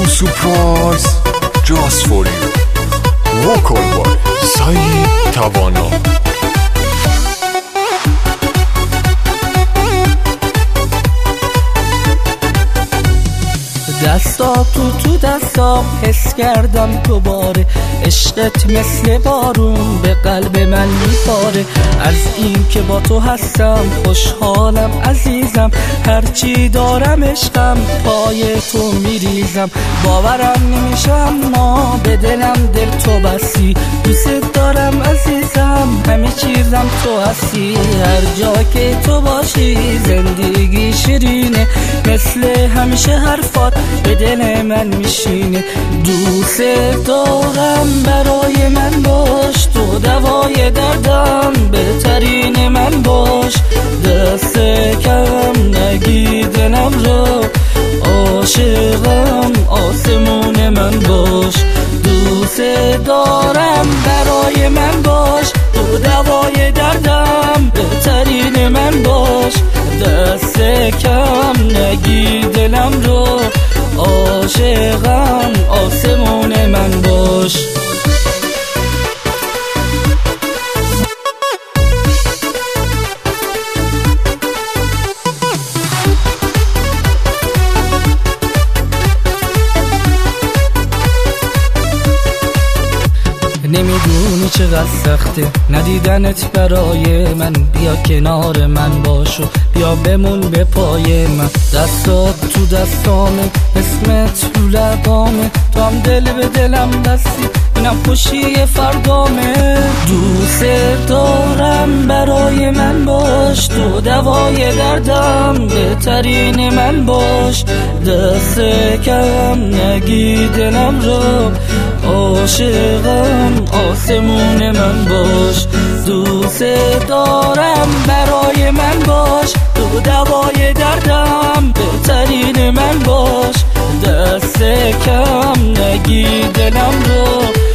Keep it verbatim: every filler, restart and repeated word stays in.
surprise just for you. Vocal by سعید توانا. دستا تو تو دستا حس کردم دوباره، عشقت مثل بارون به قلب من میباره. از این که با تو هستم خوشحالم عزیزم، هرچی دارم عشقم پای تو میریزم. باورم نمیشه اما به دلم دل تو بسی، دوست دارم عزیزم همه چیزم تو هستی. هر جا که تو باشی زندگی شیرینه، مثل همیشه حرفات به دل من میشینه. دوست دارم برای من باش، تو دوای دردم بهترین من باش. دست کم نگی دلم را، عاشقم آسمون من باش. دوست دارم برای من باش، تو دوای دردم بهترین من باش. دست کم نگی دلم رو، عاشقم آسمون من باش. نمیدونی چقدر سخته ندیدنت برای من، بیا کنار من باش و بیا بمون به پای من. دستات تو دستامه، اسمت تو لبامه، تو هم دل به دلم بستی، اینم خوشی فردامه. دوست دارم برای من باش، تو دوای دردم بهترین من باش. دست کم نگی دلم را، عاشقم آسمون من باش. دوست دارم برای من باش، تو دوای دردم بهترین من باش. دست کم نگی دلم رو،